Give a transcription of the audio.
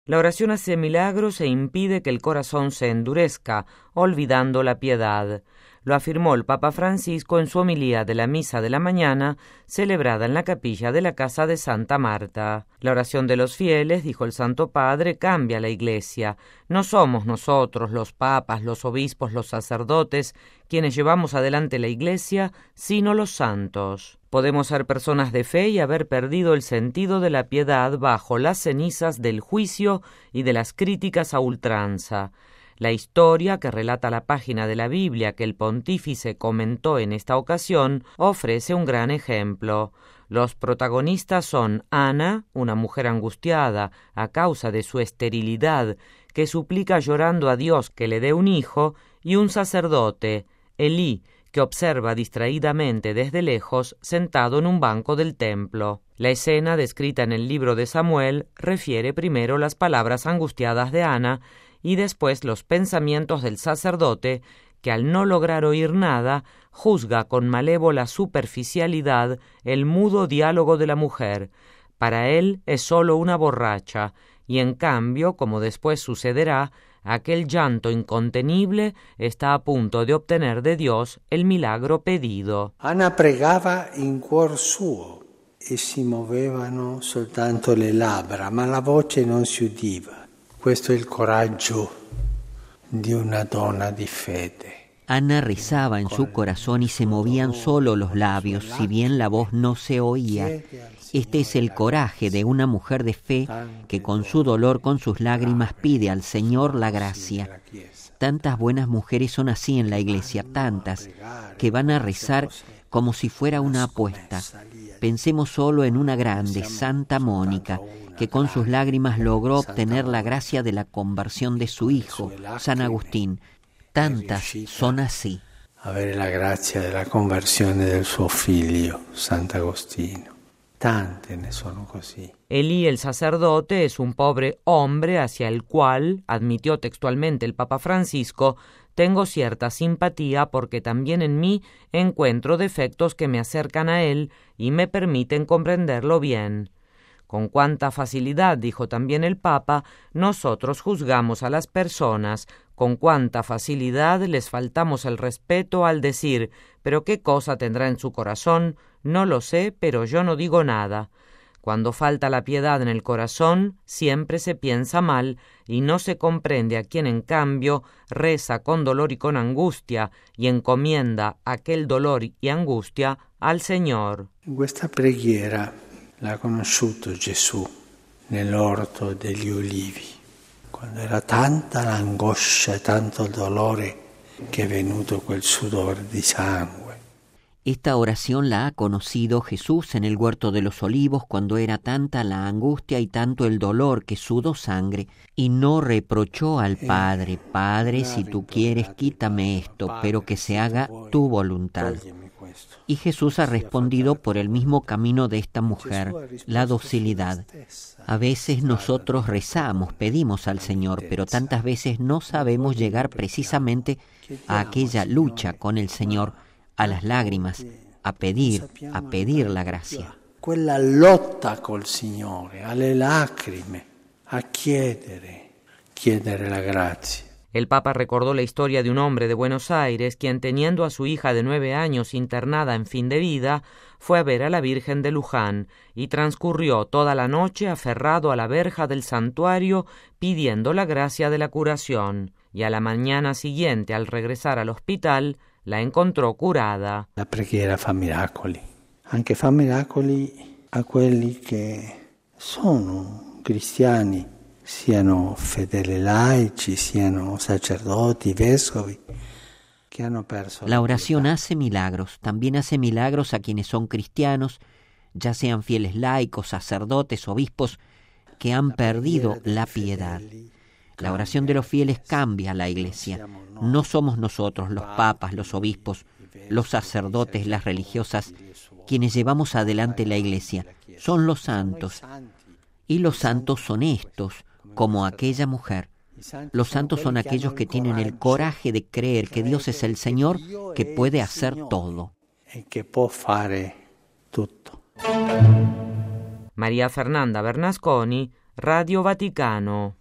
La oración hace milagros e impide que el corazón se endurezca, olvidando la piedad. Lo afirmó el Papa Francisco en su homilía de la Misa de la Mañana, celebrada en la capilla de la Casa de Santa Marta. La oración de los fieles, dijo el Santo Padre, cambia la Iglesia. No somos nosotros, los papas, los obispos, los sacerdotes, quienes llevamos adelante la Iglesia, sino los santos. Podemos ser personas de fe y haber perdido el sentido de la piedad bajo las cenizas del juicio y de las críticas a ultranza. La historia que relata la página de la Biblia que el pontífice comentó en esta ocasión ofrece un gran ejemplo. Los protagonistas son Ana, una mujer angustiada a causa de su esterilidad, que suplica llorando a Dios que le dé un hijo, y un sacerdote, Elí, que observa distraídamente desde lejos sentado en un banco del templo. La escena descrita en el libro de Samuel refiere primero las palabras angustiadas de Ana y después los pensamientos del sacerdote, que al no lograr oír nada, juzga con malévola superficialidad el mudo diálogo de la mujer. Para él es sólo una borracha, y en cambio, como después sucederá, aquel llanto incontenible está a punto de obtener de Dios el milagro pedido. Ana pregava in cuor suo e si muovevano soltanto le labbra, ma la voce non si udiva. Questo è il coraggio di una donna di fede. Ana rezaba en su corazón y se movían solo los labios, si bien la voz no se oía. Este es el coraje de una mujer de fe que con su dolor, con sus lágrimas, pide al Señor la gracia. Tantas buenas mujeres son así en la Iglesia, tantas, que van a rezar como si fuera una apuesta. Pensemos solo en una grande, Santa Mónica, que con sus lágrimas logró obtener la gracia de la conversión de su hijo, San Agustín. Tantas son así. Avere la grazia della conversione del suo figlio, Sant'Agostino. Tante ne sono così. Elí, el sacerdote, es un pobre hombre hacia el cual, admitió textualmente el Papa Francisco, tengo cierta simpatía porque también en mí encuentro defectos que me acercan a él y me permiten comprenderlo bien. Con cuánta facilidad, dijo también el Papa, nosotros juzgamos a las personas, con cuánta facilidad les faltamos el respeto al decir, pero qué cosa tendrá en su corazón, no lo sé, pero yo no digo nada. Cuando falta la piedad en el corazón, siempre se piensa mal y no se comprende a quien en cambio reza con dolor y con angustia y encomienda aquel dolor y angustia al Señor. Questa preghiera l'ha conosciuto Gesù nell'orto degli Ulivi, quando era tanta l'angoscia e tanto il dolore che è venuto quel sudor di sangue. Esta oración la ha conocido Jesús en el huerto de los olivos cuando era tanta la angustia y tanto el dolor que sudó sangre, y no reprochó al Padre, Padre, si tú quieres quítame esto, pero que se haga tu voluntad. Y Jesús ha respondido por el mismo camino de esta mujer, la docilidad. A veces nosotros rezamos, pedimos al Señor, pero tantas veces no sabemos llegar precisamente a aquella lucha con el Señor, a las lágrimas, a pedir la gracia. Quella lotta col Signore, alle lacrime, a chiedere la grazia. El Papa recordó la historia de un hombre de Buenos Aires quien, teniendo a su hija de 9 años internada en fin de vida, fue a ver a la Virgen de Luján y transcurrió toda la noche aferrado a la verja del santuario pidiendo la gracia de la curación, y a la mañana siguiente, al regresar al hospital, la encontró curada. La preghiera fa miracoli, anche fa miracoli a quelli che sono cristiani, siano fedeli laici, siano sacerdoti, vescovi, que hanno perso. La oración hace milagros, también hace milagros a quienes son cristianos, ya sean fieles laicos, sacerdotes, obispos, que han perdido la piedad. La oración de los fieles cambia a la Iglesia. No somos nosotros, los papas, los obispos, los sacerdotes, las religiosas, quienes llevamos adelante la Iglesia. Son los santos. Y los santos son estos, como aquella mujer. Los santos son aquellos que tienen el coraje de creer que Dios es el Señor, que puede hacer todo. María Fernanda Bernasconi, Radio Vaticano.